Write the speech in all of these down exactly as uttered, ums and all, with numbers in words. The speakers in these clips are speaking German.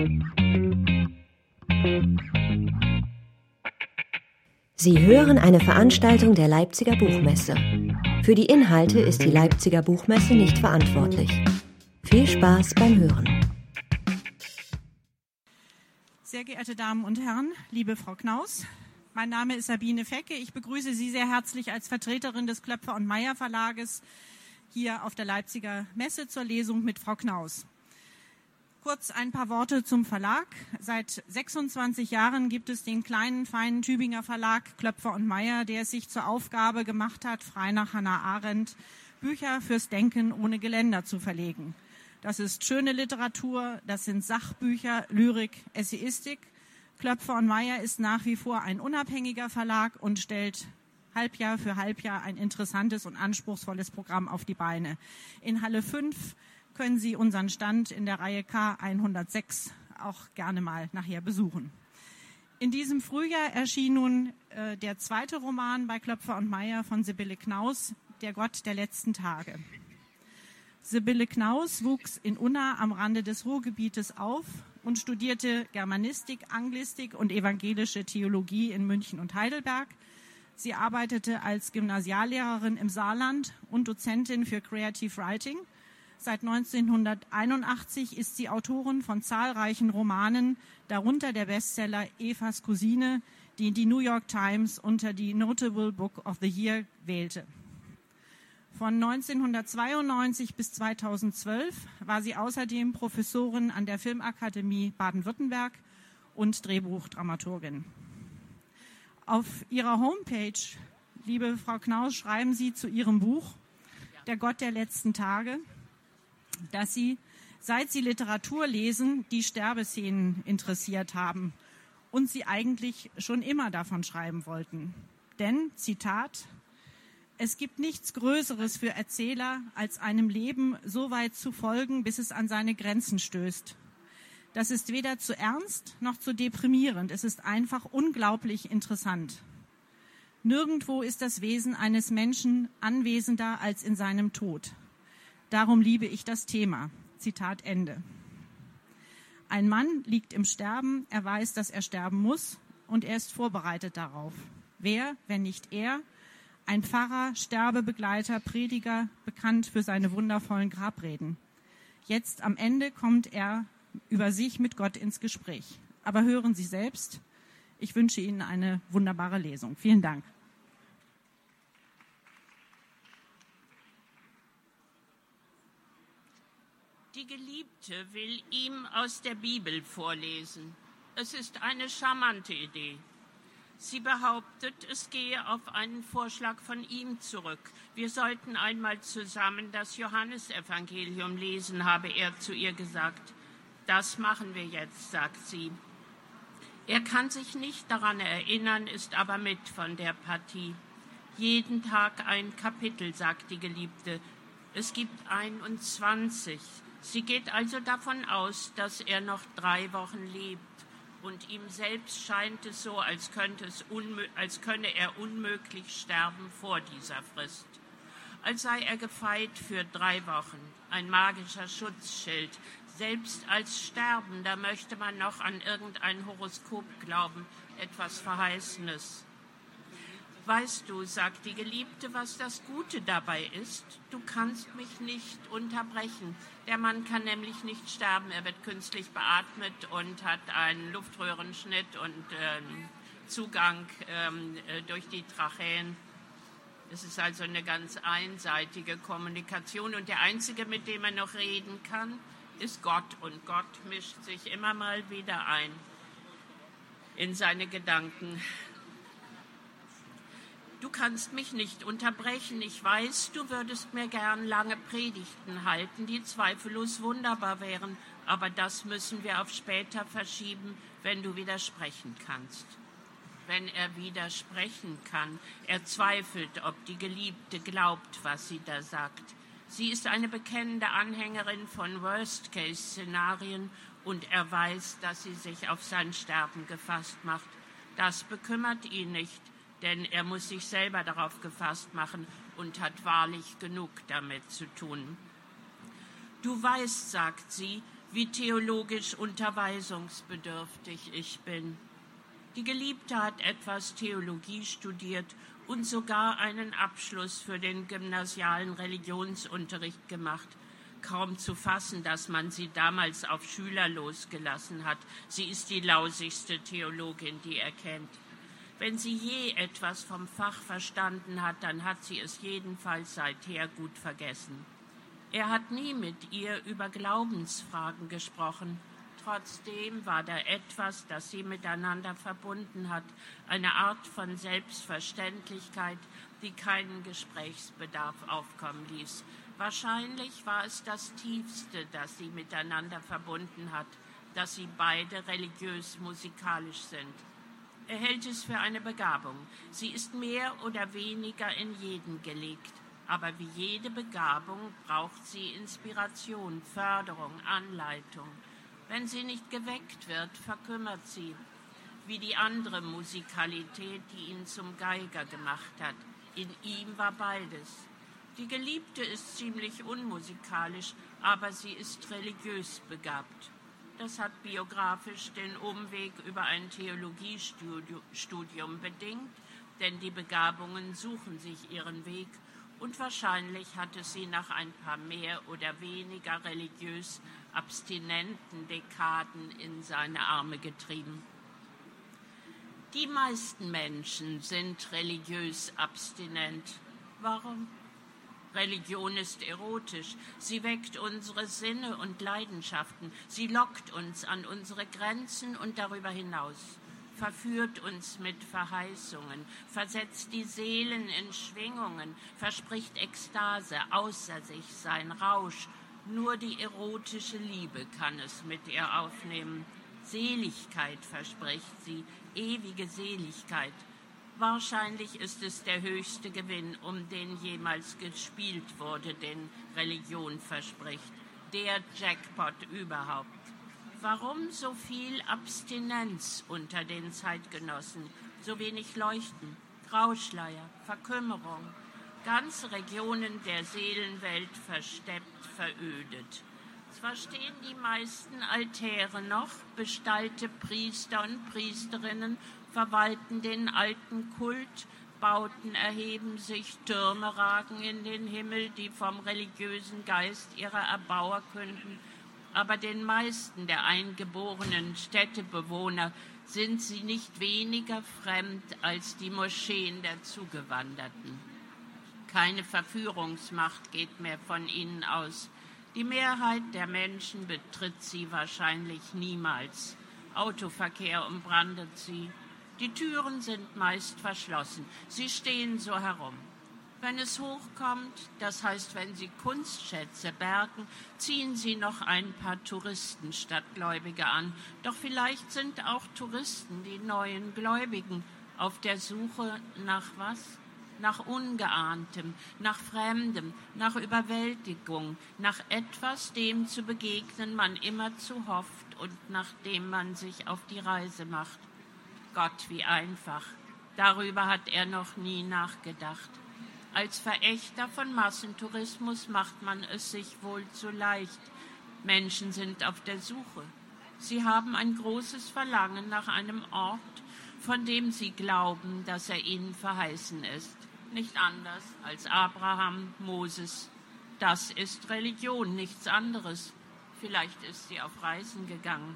Sie hören eine Veranstaltung der Leipziger Buchmesse. Für die Inhalte ist die Leipziger Buchmesse nicht verantwortlich. Viel Spaß beim Hören. Sehr geehrte Damen und Herren, liebe Frau Knaus, mein Name ist Sabine Fecke. Ich begrüße Sie sehr herzlich als Vertreterin des Klöpfer und Meyer Verlages hier auf der Leipziger Messe zur Lesung mit Frau Knaus. Kurz ein paar Worte zum Verlag. Seit sechsundzwanzig Jahren gibt es den kleinen, feinen Tübinger Verlag Klöpfer und Meyer, der es sich zur Aufgabe gemacht hat, frei nach Hannah Arendt, Bücher fürs Denken ohne Geländer zu verlegen. Das ist schöne Literatur, das sind Sachbücher, Lyrik, Essayistik. Klöpfer und Meyer ist nach wie vor ein unabhängiger Verlag und stellt Halbjahr für Halbjahr ein interessantes und anspruchsvolles Programm auf die Beine. In Halle fünf können Sie unseren Stand in der Reihe K hundertsechs auch gerne mal nachher besuchen. In diesem Frühjahr erschien nun äh, der zweite Roman bei Klöpfer und Meyer von Sibylle Knaus, Der Gott der letzten Tage. Sibylle Knaus wuchs in Unna am Rande des Ruhrgebietes auf und studierte Germanistik, Anglistik und evangelische Theologie in München und Heidelberg. Sie arbeitete als Gymnasiallehrerin im Saarland und Dozentin für Creative Writing. Seit neunzehnhunderteinundachtzig ist sie Autorin von zahlreichen Romanen, darunter der Bestseller Evas Cousine, die die New York Times unter die Notable Book of the Year wählte. Von neunzehnhundertzweiundneunzig bis zweitausendzwölf war sie außerdem Professorin an der Filmakademie Baden-Württemberg und Drehbuchdramaturgin. Auf ihrer Homepage, liebe Frau Knaus, schreiben Sie zu ihrem Buch Der Gott der letzten Tage, dass Sie, seit Sie Literatur lesen, die Sterbeszenen interessiert haben und Sie eigentlich schon immer davon schreiben wollten. Denn, Zitat, es gibt nichts Größeres für Erzähler, als einem Leben so weit zu folgen, bis es an seine Grenzen stößt. Das ist weder zu ernst noch zu deprimierend. Es ist einfach unglaublich interessant. Nirgendwo ist das Wesen eines Menschen anwesender als in seinem Tod. Darum liebe ich das Thema. Zitat Ende. Ein Mann liegt im Sterben, er weiß, dass er sterben muss und er ist vorbereitet darauf. Wer, wenn nicht er, ein Pfarrer, Sterbebegleiter, Prediger, bekannt für seine wundervollen Grabreden. Jetzt am Ende kommt er über sich mit Gott ins Gespräch. Aber hören Sie selbst. Ich wünsche Ihnen eine wunderbare Lesung. Vielen Dank. Die Geliebte will ihm aus der Bibel vorlesen. Es ist eine charmante Idee. Sie behauptet, es gehe auf einen Vorschlag von ihm zurück. Wir sollten einmal zusammen das Johannesevangelium lesen, habe er zu ihr gesagt. Das machen wir jetzt, sagt sie. Er kann sich nicht daran erinnern, ist aber mit von der Partie. Jeden Tag ein Kapitel, sagt die Geliebte. Es gibt einundzwanzig. Sie geht also davon aus, dass er noch drei Wochen lebt. Und ihm selbst scheint es so, als, könnte es unmö- als könne er unmöglich sterben vor dieser Frist. Als sei er gefeit für drei Wochen, ein magischer Schutzschild. Selbst als Sterbender möchte man noch an irgendein Horoskop glauben, etwas Verheißenes. Weißt du, sagt die Geliebte, was das Gute dabei ist? Du kannst mich nicht unterbrechen. Der Mann kann nämlich nicht sterben. Er wird künstlich beatmet und hat einen Luftröhrenschnitt und ähm, Zugang ähm, durch die Tracheen. Es ist also eine ganz einseitige Kommunikation. Und der Einzige, mit dem er noch reden kann, ist Gott. Und Gott mischt sich immer mal wieder ein in seine Gedanken. Du kannst mich nicht unterbrechen. Ich weiß, du würdest mir gern lange Predigten halten, die zweifellos wunderbar wären. Aber das müssen wir auf später verschieben, wenn du widersprechen kannst. Wenn er widersprechen kann. Er zweifelt, ob die Geliebte glaubt, was sie da sagt. Sie ist eine bekennende Anhängerin von Worst-Case-Szenarien und er weiß, dass sie sich auf sein Sterben gefasst macht. Das bekümmert ihn nicht. Denn er muss sich selber darauf gefasst machen und hat wahrlich genug damit zu tun. Du weißt, sagt sie, wie theologisch unterweisungsbedürftig ich bin. Die Geliebte hat etwas Theologie studiert und sogar einen Abschluss für den gymnasialen Religionsunterricht gemacht. Kaum zu fassen, dass man sie damals auf Schüler losgelassen hat. Sie ist die lausigste Theologin, die er kennt. Wenn sie je etwas vom Fach verstanden hat, dann hat sie es jedenfalls seither gut vergessen. Er hat nie mit ihr über Glaubensfragen gesprochen. Trotzdem war da etwas, das sie miteinander verbunden hat, eine Art von Selbstverständlichkeit, die keinen Gesprächsbedarf aufkommen ließ. Wahrscheinlich war es das Tiefste, das sie miteinander verbunden hat, dass sie beide religiös-musikalisch sind. Er hält es für eine Begabung. Sie ist mehr oder weniger in jeden gelegt. Aber wie jede Begabung braucht sie Inspiration, Förderung, Anleitung. Wenn sie nicht geweckt wird, verkümmert sie, wie die andere Musikalität, die ihn zum Geiger gemacht hat. In ihm war beides. Die Geliebte ist ziemlich unmusikalisch, aber sie ist religiös begabt. Das hat biografisch den Umweg über ein Theologiestudium bedingt, denn die Begabungen suchen sich ihren Weg. Und wahrscheinlich hat es sie nach ein paar mehr oder weniger religiös abstinenten Dekaden in seine Arme getrieben. Die meisten Menschen sind religiös abstinent. Warum? Religion ist erotisch. Sie weckt unsere Sinne und Leidenschaften. Sie lockt uns an unsere Grenzen und darüber hinaus. Verführt uns mit Verheißungen, versetzt die Seelen in Schwingungen, verspricht Ekstase, außer sich sein Rausch. Nur die erotische Liebe kann es mit ihr aufnehmen. Seligkeit verspricht sie, ewige Seligkeit. Wahrscheinlich ist es der höchste Gewinn, um den jemals gespielt wurde, den Religion verspricht. Der Jackpot überhaupt. Warum so viel Abstinenz unter den Zeitgenossen, so wenig Leuchten, Grauschleier, Verkümmerung, ganze Regionen der Seelenwelt versteppt, verödet? Zwar stehen die meisten Altäre noch, bestallte Priester und Priesterinnen verwalten den alten Kult, Bauten erheben sich, Türme ragen in den Himmel, die vom religiösen Geist ihrer Erbauer künden. Aber den meisten der eingeborenen Städtebewohner sind sie nicht weniger fremd als die Moscheen der Zugewanderten. Keine Verführungsmacht geht mehr von ihnen aus. Die Mehrheit der Menschen betritt sie wahrscheinlich niemals. Autoverkehr umbrandet sie. Die Türen sind meist verschlossen. Sie stehen so herum. Wenn es hochkommt, das heißt, wenn sie Kunstschätze bergen, ziehen sie noch ein paar Touristen statt Gläubige an. Doch vielleicht sind auch Touristen die neuen Gläubigen auf der Suche nach was? Nach Ungeahntem, nach Fremdem, nach Überwältigung, nach etwas, dem zu begegnen man immerzu hofft und nach dem man sich auf die Reise macht. Gott, wie einfach. Darüber hat er noch nie nachgedacht. Als Verächter von Massentourismus macht man es sich wohl zu leicht. Menschen sind auf der Suche. Sie haben ein großes Verlangen nach einem Ort, von dem sie glauben, dass er ihnen verheißen ist. Nicht anders als Abraham, Moses. Das ist Religion, nichts anderes. Vielleicht ist sie auf Reisen gegangen.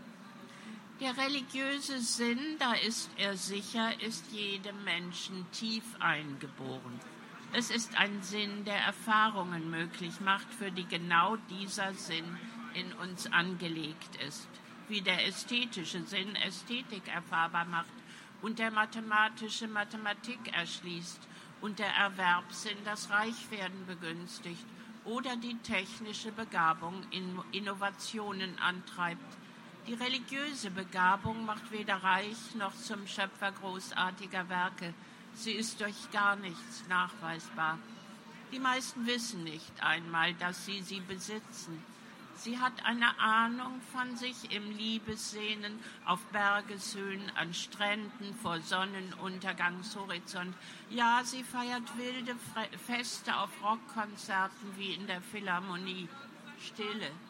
Der religiöse Sinn, da ist er sicher, ist jedem Menschen tief eingeboren. Es ist ein Sinn, der Erfahrungen möglich macht, für die genau dieser Sinn in uns angelegt ist. Wie der ästhetische Sinn Ästhetik erfahrbar macht und der mathematische Mathematik erschließt und der Erwerbssinn das Reichwerden begünstigt oder die technische Begabung in Innovationen antreibt. Die religiöse Begabung macht weder reich noch zum Schöpfer großartiger Werke. Sie ist durch gar nichts nachweisbar. Die meisten wissen nicht einmal, dass sie sie besitzen. Sie hat eine Ahnung von sich im Liebessehnen auf Bergeshöhen, an Stränden, vor Sonnenuntergangshorizont. Ja, sie feiert wilde Feste auf Rockkonzerten wie in der Philharmonie. Stille,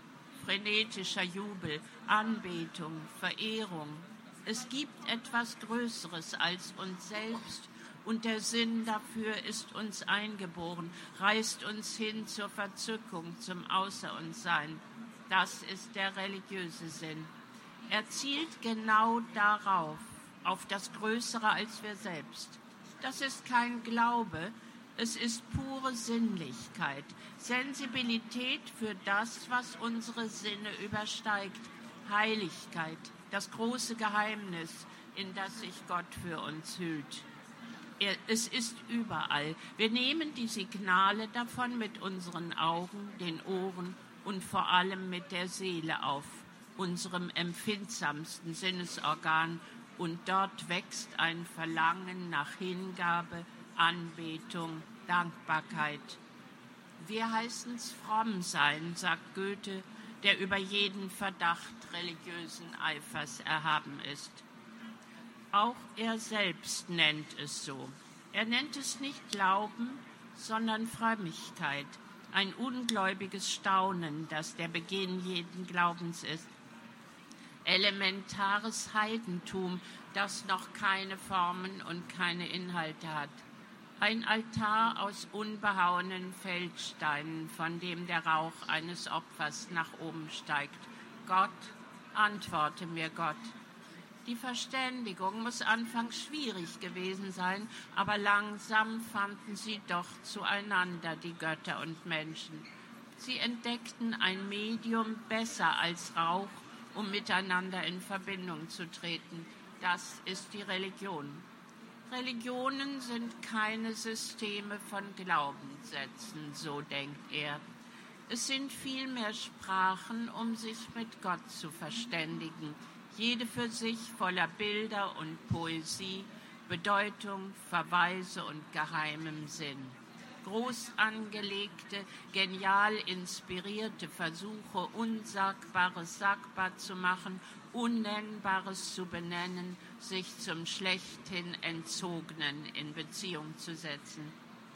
frenetischer Jubel, Anbetung, Verehrung. Es gibt etwas Größeres als uns selbst und der Sinn dafür ist uns eingeboren, reißt uns hin zur Verzückung, zum Außer uns Sein. Das ist der religiöse Sinn. Er zielt genau darauf, auf das Größere als wir selbst. Das ist kein Glaube, es ist pure Sinnlichkeit, Sensibilität für das, was unsere Sinne übersteigt, Heiligkeit, das große Geheimnis, in das sich Gott für uns hüllt. Er, es ist überall. Wir nehmen die Signale davon mit unseren Augen, den Ohren und vor allem mit der Seele auf, unserem empfindsamsten Sinnesorgan, und dort wächst ein Verlangen nach Hingabe, Anbetung, Dankbarkeit. Wir heißen's fromm sein, sagt Goethe, der über jeden Verdacht religiösen Eifers erhaben ist. Auch er selbst nennt es so. Er nennt es nicht Glauben, sondern Frömmigkeit, ein ungläubiges Staunen, das der Beginn jeden Glaubens ist. Elementares Heidentum, das noch keine Formen und keine Inhalte hat. Ein Altar aus unbehauenen Feldsteinen, von dem der Rauch eines Opfers nach oben steigt. Gott, antworte mir Gott. Die Verständigung muss anfangs schwierig gewesen sein, aber langsam fanden sie doch zueinander, die Götter und Menschen. Sie entdeckten ein Medium besser als Rauch, um miteinander in Verbindung zu treten. Das ist die Religion. Religionen sind keine Systeme von Glaubenssätzen, so denkt er. Es sind vielmehr Sprachen, um sich mit Gott zu verständigen, jede für sich voller Bilder und Poesie, Bedeutung, Verweise und geheimem Sinn. Groß angelegte, genial inspirierte Versuche, Unsagbares sagbar zu machen, Unnennbares zu benennen, sich zum schlechthin Entzogenen in Beziehung zu setzen.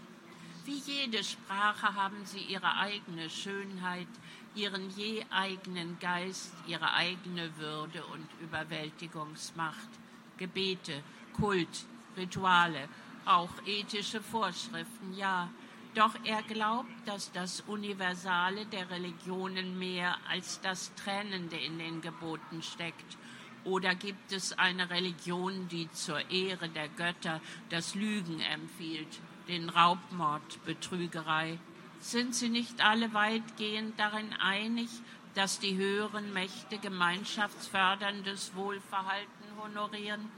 Wie jede Sprache haben sie ihre eigene Schönheit, ihren je eigenen Geist, ihre eigene Würde und Überwältigungsmacht. Gebete, Kult, Rituale, auch ethische Vorschriften, ja. Doch er glaubt, dass das Universale der Religionen mehr als das Trennende in den Geboten steckt. Oder gibt es eine Religion, die zur Ehre der Götter das Lügen empfiehlt, den Raubmord, Betrügerei? Sind sie nicht alle weitgehend darin einig, dass die höheren Mächte gemeinschaftsförderndes Wohlverhalten honorieren?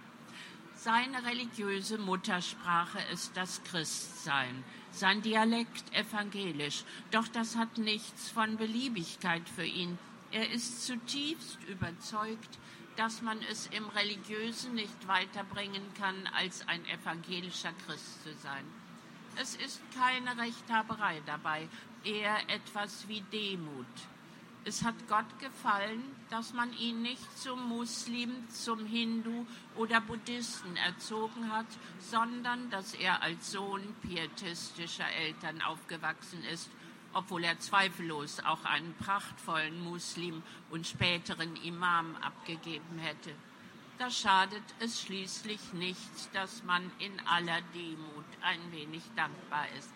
Seine religiöse Muttersprache ist das Christsein, sein Dialekt evangelisch. Doch das hat nichts von Beliebigkeit für ihn. Er ist zutiefst überzeugt, dass man es im Religiösen nicht weiterbringen kann, als ein evangelischer Christ zu sein. Es ist keine Rechthaberei dabei, eher etwas wie Demut. Es hat Gott gefallen, dass man ihn nicht zum Muslim, zum Hindu oder Buddhisten erzogen hat, sondern dass er als Sohn pietistischer Eltern aufgewachsen ist, obwohl er zweifellos auch einen prachtvollen Muslim und späteren Imam abgegeben hätte. Da schadet es schließlich nicht, dass man in aller Demut ein wenig dankbar ist.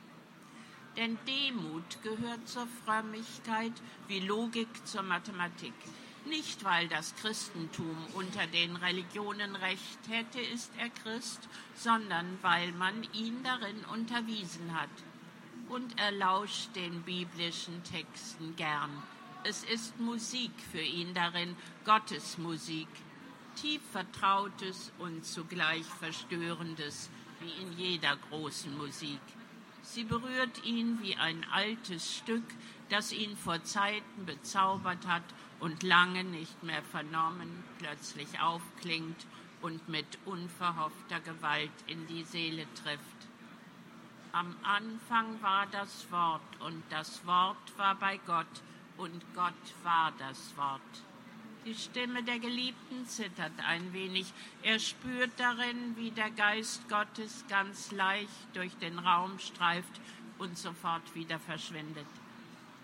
Denn Demut gehört zur Frömmigkeit wie Logik zur Mathematik. Nicht, weil das Christentum unter den Religionen recht hätte, ist er Christ, sondern weil man ihn darin unterwiesen hat. Und er lauscht den biblischen Texten gern. Es ist Musik für ihn darin, Gottes Musik, tief Vertrautes und zugleich Verstörendes, wie in jeder großen Musik. Sie berührt ihn wie ein altes Stück, das ihn vor Zeiten bezaubert hat und lange nicht mehr vernommen, plötzlich aufklingt und mit unverhoffter Gewalt in die Seele trifft. Am Anfang war das Wort, und das Wort war bei Gott, und Gott war das Wort. Die Stimme der Geliebten zittert ein wenig. Er spürt darin, wie der Geist Gottes ganz leicht durch den Raum streift und sofort wieder verschwindet.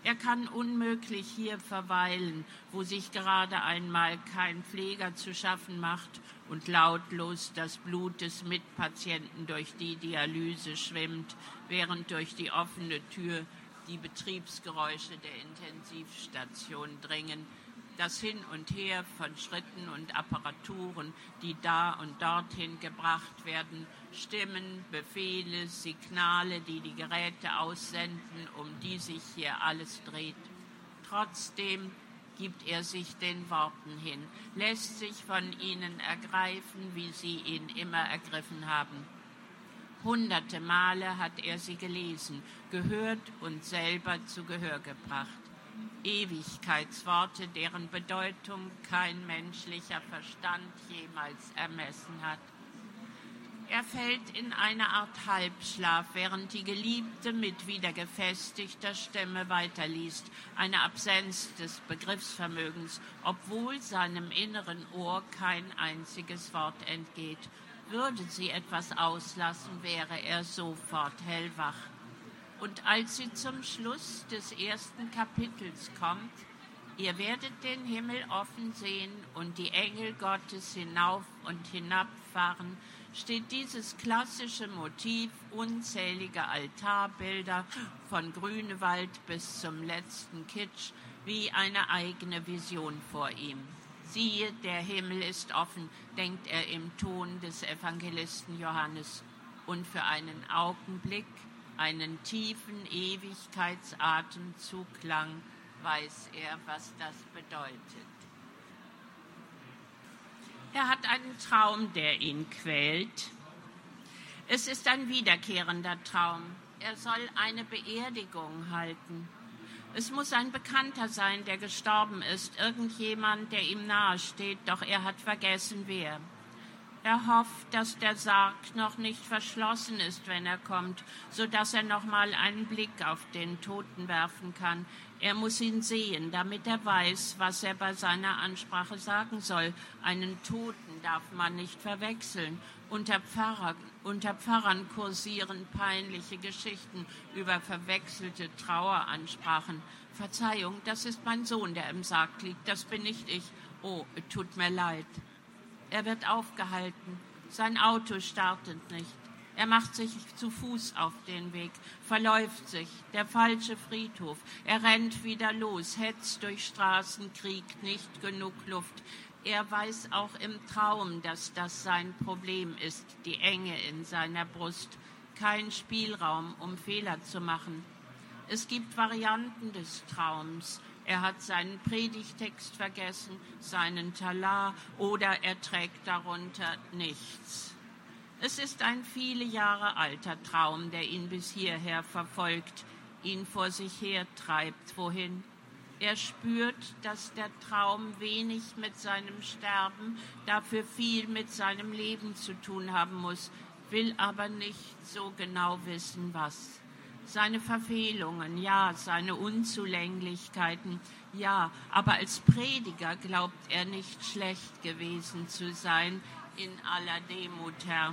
Er kann unmöglich hier verweilen, wo sich gerade einmal kein Pfleger zu schaffen macht und lautlos das Blut des Mitpatienten durch die Dialyse schwimmt, während durch die offene Tür die Betriebsgeräusche der Intensivstation dringen, das Hin und Her von Schritten und Apparaturen, die da und dorthin gebracht werden, Stimmen, Befehle, Signale, die die Geräte aussenden, um die sich hier alles dreht. Trotzdem gibt er sich den Worten hin, lässt sich von ihnen ergreifen, wie sie ihn immer ergriffen haben. Hunderte Male hat er sie gelesen, gehört und selber zu Gehör gebracht. Ewigkeitsworte, deren Bedeutung kein menschlicher Verstand jemals ermessen hat. Er fällt in eine Art Halbschlaf, während die Geliebte mit wieder gefestigter Stimme weiterliest, eine Absenz des Begriffsvermögens, obwohl seinem inneren Ohr kein einziges Wort entgeht. Würde sie etwas auslassen, wäre er sofort hellwach. Und als sie zum Schluss des ersten Kapitels kommt, ihr werdet den Himmel offen sehen und die Engel Gottes hinauf und hinabfahren, steht dieses klassische Motiv unzähliger Altarbilder von Grünewald bis zum letzten Kitsch wie eine eigene Vision vor ihm. Siehe, der Himmel ist offen, denkt er im Ton des Evangelisten Johannes. Und für einen Augenblick, einen tiefen Ewigkeitsatemzug lang, weiß er, was das bedeutet. Er hat einen Traum, der ihn quält. Es ist ein wiederkehrender Traum. Er soll eine Beerdigung halten. Es muss ein Bekannter sein, der gestorben ist, irgendjemand, der ihm nahesteht, doch er hat vergessen, wer. Er hofft, dass der Sarg noch nicht verschlossen ist, wenn er kommt, sodass er noch mal einen Blick auf den Toten werfen kann. Er muss ihn sehen, damit er weiß, was er bei seiner Ansprache sagen soll. Einen Toten darf man nicht verwechseln. Unter, Pfarrer, unter Pfarrern kursieren peinliche Geschichten über verwechselte Traueransprachen. Verzeihung, das ist mein Sohn, der im Sarg liegt. Das bin nicht ich. Oh, tut mir leid. Er wird aufgehalten. Sein Auto startet nicht. Er macht sich zu Fuß auf den Weg, verläuft sich, der falsche Friedhof. Er rennt wieder los, hetzt durch Straßen, kriegt nicht genug Luft. Er weiß auch im Traum, dass das sein Problem ist, die Enge in seiner Brust. Kein Spielraum, um Fehler zu machen. Es gibt Varianten des Traums. Er hat seinen Predigtext vergessen, seinen Talar, oder er trägt darunter nichts. Es ist ein viele Jahre alter Traum, der ihn bis hierher verfolgt, ihn vor sich her treibt. Wohin? Er spürt, dass der Traum wenig mit seinem Sterben, dafür viel mit seinem Leben zu tun haben muss, will aber nicht so genau wissen, was. Seine Verfehlungen, ja, seine Unzulänglichkeiten, ja, aber als Prediger glaubt er nicht schlecht gewesen zu sein, in aller Demut, Herr.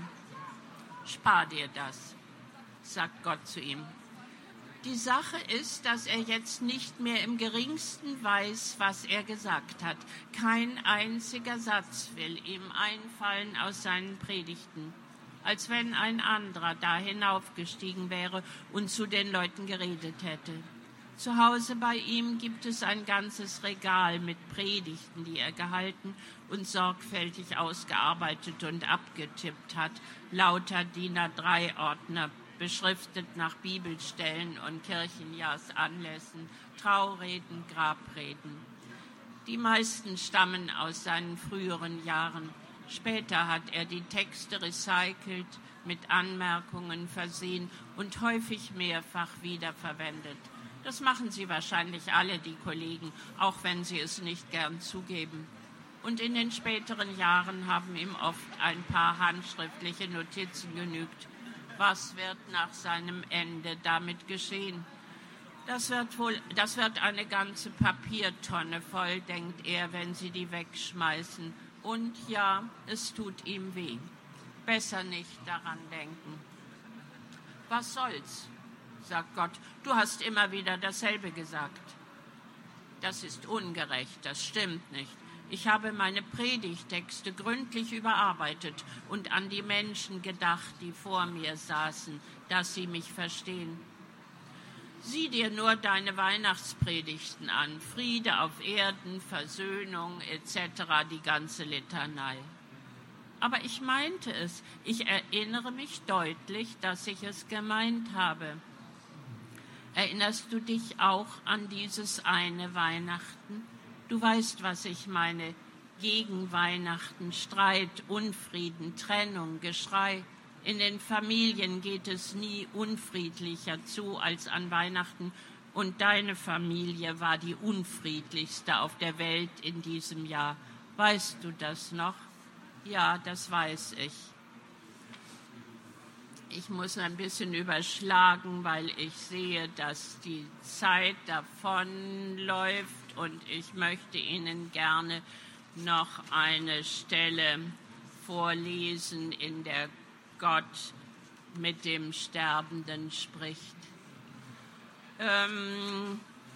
Spar dir das, sagt Gott zu ihm. Die Sache ist, dass er jetzt nicht mehr im geringsten weiß, was er gesagt hat. Kein einziger Satz will ihm einfallen aus seinen Predigten, als wenn ein anderer da hinaufgestiegen wäre und zu den Leuten geredet hätte. Zu Hause bei ihm gibt es ein ganzes Regal mit Predigten, die er gehalten und sorgfältig ausgearbeitet und abgetippt hat. Lauter D I N A drei Ordner, beschriftet nach Bibelstellen und Kirchenjahrsanlässen, Traureden, Grabreden. Die meisten stammen aus seinen früheren Jahren. Später hat er die Texte recycelt, mit Anmerkungen versehen und häufig mehrfach wiederverwendet. Das machen sie wahrscheinlich alle, die Kollegen, auch wenn sie es nicht gern zugeben. Und in den späteren Jahren haben ihm oft ein paar handschriftliche Notizen genügt. Was wird nach seinem Ende damit geschehen? Das wird wohl, das wird eine ganze Papiertonne voll, denkt er, wenn sie die wegschmeißen. Und ja, es tut ihm weh. Besser nicht daran denken. Was soll's? sagt Gott, du hast immer wieder dasselbe gesagt. Das ist ungerecht, das stimmt nicht. Ich habe meine Predigttexte gründlich überarbeitet und an die Menschen gedacht, die vor mir saßen, dass sie mich verstehen. Sieh dir nur deine Weihnachtspredigten an, Friede auf Erden, Versöhnung et cetera, die ganze Litanei. Aber ich meinte es, ich erinnere mich deutlich, dass ich es gemeint habe. Erinnerst du dich auch an dieses eine Weihnachten? Du weißt, was ich meine. Gegen Weihnachten, Streit, Unfrieden, Trennung, Geschrei. In den Familien geht es nie unfriedlicher zu als an Weihnachten. Und deine Familie war die unfriedlichste auf der Welt in diesem Jahr. Weißt du das noch? Ja, das weiß ich. Ich muss ein bisschen überschlagen, weil ich sehe, dass die Zeit davonläuft und ich möchte Ihnen gerne noch eine Stelle vorlesen, in der Gott mit dem Sterbenden spricht. Ähm,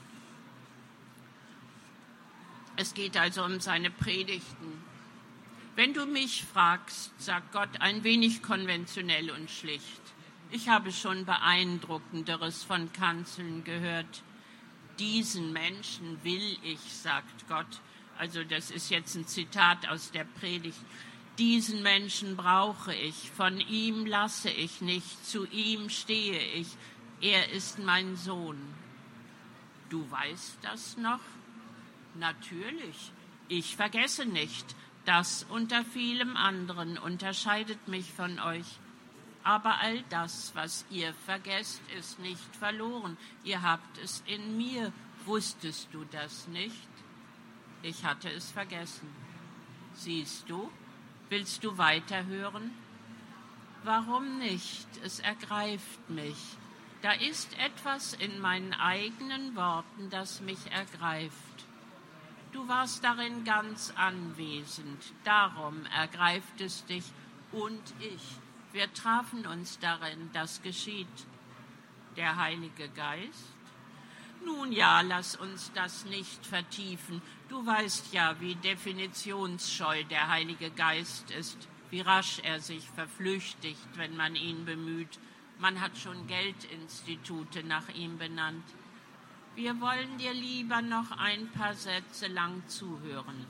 es geht also um seine Predigten. Wenn du mich fragst, sagt Gott, ein wenig konventionell und schlicht. Ich habe schon Beeindruckenderes von Kanzeln gehört. Diesen Menschen will ich, sagt Gott. Also das ist jetzt ein Zitat aus der Predigt. Diesen Menschen brauche ich, von ihm lasse ich nicht, zu ihm stehe ich. Er ist mein Sohn. Du weißt das noch? Natürlich. Ich vergesse nicht. Das unter vielem anderen unterscheidet mich von euch. Aber all das, was ihr vergesst, ist nicht verloren. Ihr habt es in mir. Wusstest du das nicht? Ich hatte es vergessen. Siehst du? Willst du weiterhören? Warum nicht? Es ergreift mich. Da ist etwas in meinen eigenen Worten, das mich ergreift. Du warst darin ganz anwesend, darum ergreift es dich und ich. Wir trafen uns darin, das geschieht. Der Heilige Geist? Nun ja, lass uns das nicht vertiefen. Du weißt ja, wie definitionsscheu der Heilige Geist ist, wie rasch er sich verflüchtigt, wenn man ihn bemüht. Man hat schon Geldinstitute nach ihm benannt. Wir wollen dir lieber noch ein paar Sätze lang zuhören.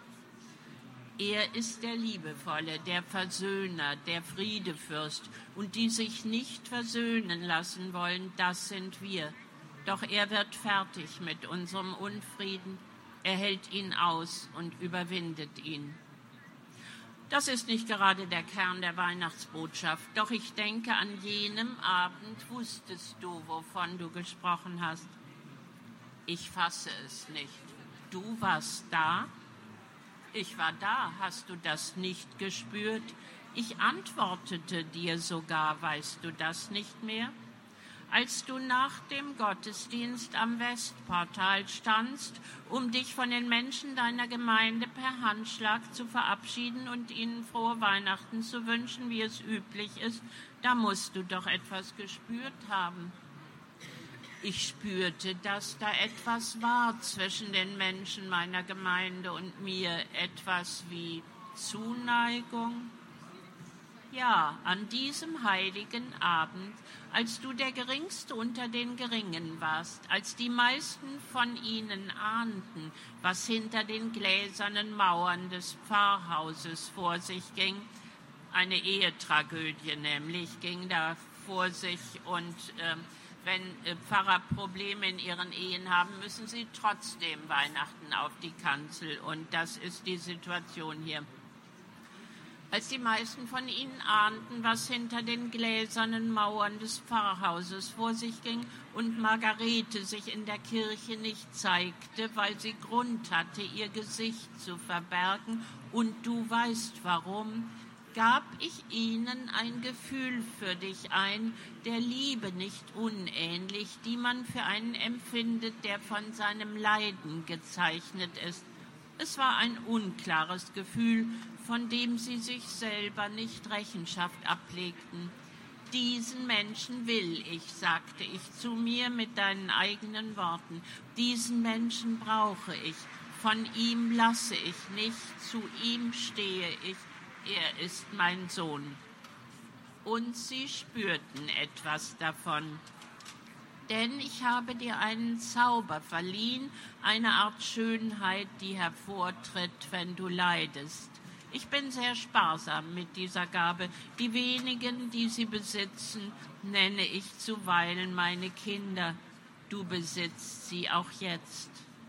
Er ist der Liebevolle, der Versöhner, der Friedefürst. Und die sich nicht versöhnen lassen wollen, das sind wir. Doch er wird fertig mit unserem Unfrieden. Er hält ihn aus und überwindet ihn. Das ist nicht gerade der Kern der Weihnachtsbotschaft. Doch ich denke, an jenem Abend wusstest du, wovon du gesprochen hast. Ich fasse es nicht. Du warst da? Ich war da. Hast du das nicht gespürt? Ich antwortete dir sogar, weißt du das nicht mehr? Als du nach dem Gottesdienst am Westportal standst, um dich von den Menschen deiner Gemeinde per Handschlag zu verabschieden und ihnen frohe Weihnachten zu wünschen, wie es üblich ist, da musst du doch etwas gespürt haben. Ich spürte, dass da etwas war zwischen den Menschen meiner Gemeinde und mir, etwas wie Zuneigung. Ja, an diesem heiligen Abend, als du der Geringste unter den Geringen warst, als die meisten von ihnen ahnten, was hinter den gläsernen Mauern des Pfarrhauses vor sich ging, eine Ehetragödie nämlich ging da vor sich und äh, wenn äh, Pfarrer Probleme in ihren Ehen haben, müssen sie trotzdem Weihnachten auf die Kanzel. Und das ist die Situation hier. Als die meisten von ihnen ahnten, was hinter den gläsernen Mauern des Pfarrhauses vor sich ging und Margarete sich in der Kirche nicht zeigte, weil sie Grund hatte, ihr Gesicht zu verbergen, und du weißt warum, gab ich ihnen ein Gefühl für dich ein, der Liebe nicht unähnlich, die man für einen empfindet, der von seinem Leiden gezeichnet ist. Es war ein unklares Gefühl, von dem sie sich selber nicht Rechenschaft ablegten. Diesen Menschen will ich, sagte ich zu mir mit deinen eigenen Worten. Diesen Menschen brauche ich. Von ihm lasse ich nicht, zu ihm stehe ich. Er ist mein Sohn. Und sie spürten etwas davon. Denn ich habe dir einen Zauber verliehen, eine Art Schönheit, die hervortritt, wenn du leidest. Ich bin sehr sparsam mit dieser Gabe. Die wenigen, die sie besitzen, nenne ich zuweilen meine Kinder. Du besitzt sie auch jetzt.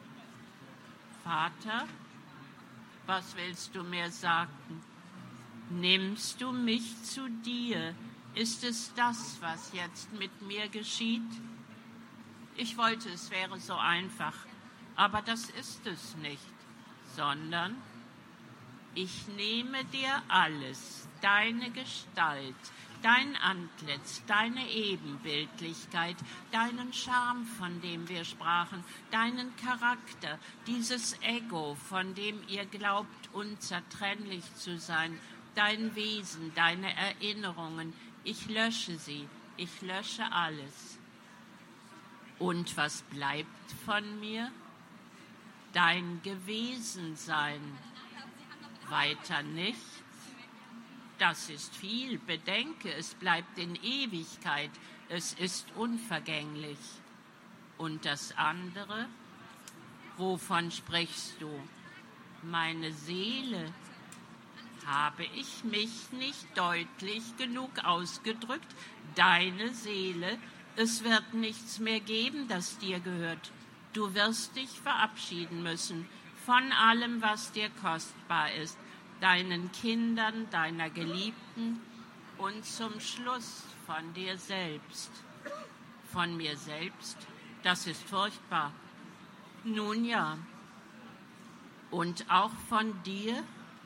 Vater, was willst du mir sagen? Nimmst du mich zu dir? Ist es das, was jetzt mit mir geschieht? Ich wollte, es wäre so einfach, aber das ist es nicht, sondern ich nehme dir alles, deine Gestalt, dein Antlitz, deine Ebenbildlichkeit, deinen Charme, von dem wir sprachen, deinen Charakter, dieses Ego, von dem ihr glaubt, unzertrennlich zu sein, dein Wesen, deine Erinnerungen. Ich lösche sie, ich lösche alles. Und was bleibt von mir? Dein Gewesensein. Weiter nichts. Das ist viel. Bedenke, es bleibt in Ewigkeit. Es ist unvergänglich. Und das andere? Wovon sprichst du? Meine Seele. Habe ich mich nicht deutlich genug ausgedrückt? Deine Seele. Es wird nichts mehr geben, das dir gehört. Du wirst dich verabschieden müssen von allem, was dir kostbar ist, deinen Kindern, deiner Geliebten und zum Schluss von dir selbst. Von mir selbst? Das ist furchtbar. Nun ja. Und auch von dir?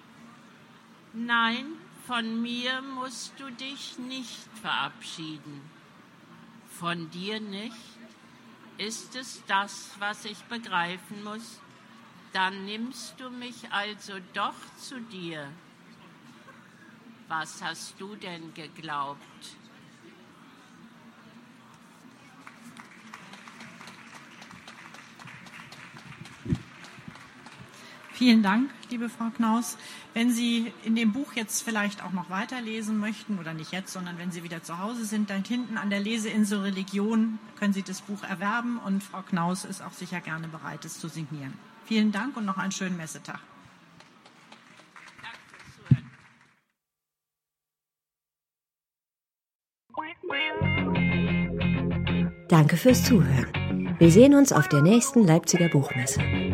Nein, von mir musst du dich nicht verabschieden. Von dir nicht? Ist es das, was ich begreifen muss? Dann nimmst du mich also doch zu dir. Was hast du denn geglaubt? Vielen Dank, liebe Frau Knaus. Wenn Sie in dem Buch jetzt vielleicht auch noch weiterlesen möchten, oder nicht jetzt, sondern wenn Sie wieder zu Hause sind, dann hinten an der Leseinsel Religion können Sie das Buch erwerben und Frau Knaus ist auch sicher gerne bereit, es zu signieren. Vielen Dank und noch einen schönen Messetag. Danke fürs Zuhören. Wir sehen uns auf der nächsten Leipziger Buchmesse.